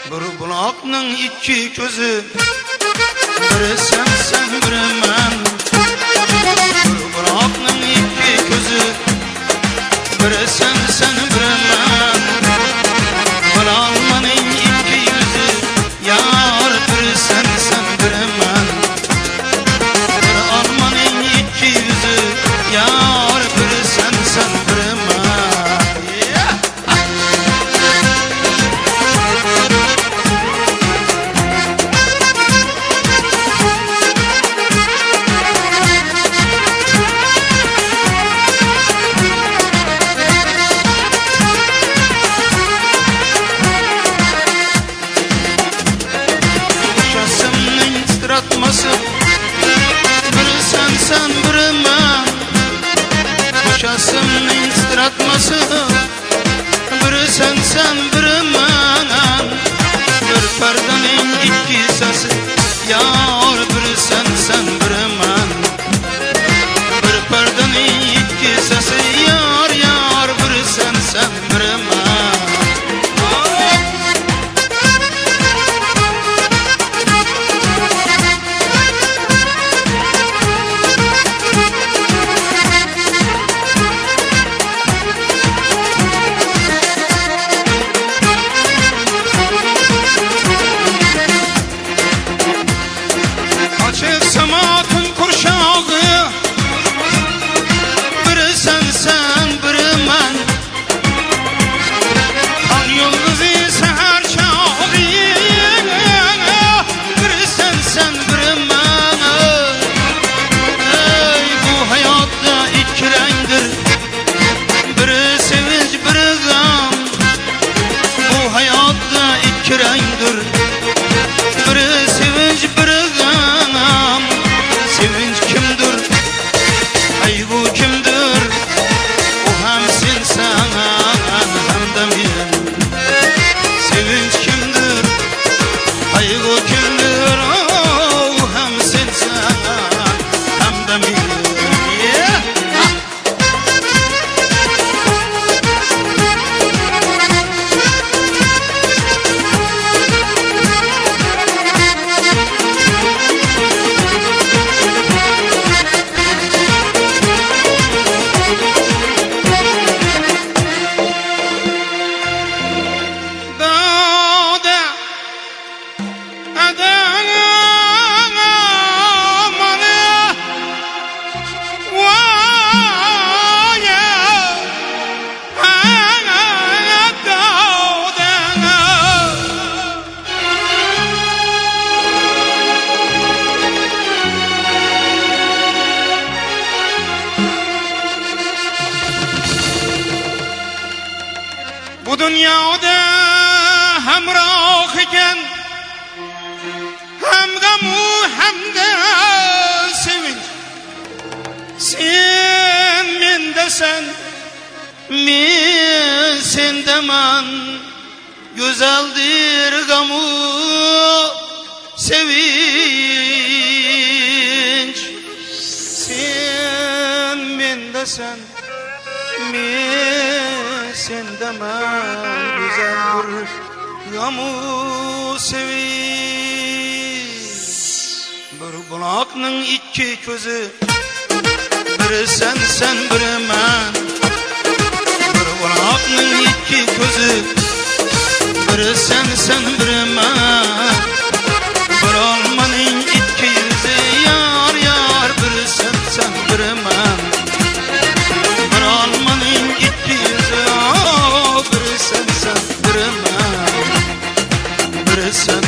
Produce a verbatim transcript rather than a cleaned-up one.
Bir bulakның iki közü, biri sen sen biri men. Bir bulakның iki közü, biri sen sen biri men. Bir almanın iki yüzü, yar biri sen sen biri men. Bir almanın iki yüzü, yar biri sen sen biri men. Atması biri sen sen biri men. Boşasının stratması biri sen sen biri men. Bir perdenin iki sesi yar biri sen sen biri men. Bir perdenin iki sesi yar yar biri sen sen biri men. Sematın kurşağı biri sen sen biri men. An yıldızı seher çağı biri sen sen biri men. Ey bu hayatta iki renktir, biri sevinç biri gam. Bu hayatta iki renktir, biri sevinç biri gam. Sevinç kimdir? Kaygı kimdir? O hem sen sana hem de ben. Sevinç kimdir? Kaygı kimdir? O hem sen sana hem de ben. Bu dünyada hemrah iken hem gamu hem de sevinç. Sen men de sen, men sen de men. Güzeldir gamu sevinç. Sen men de sen, men sen de men. Güzeldir gamu sevinç. Bir bulakның iki közü, biri sen sen biri men. Bir bulakның iki közü, biri sen sen biri men. Bir almanın iki yüzü, yar yar biri sen sen biri men. Bir almanın iki yüzü, biri sen sen biri men. Biri sen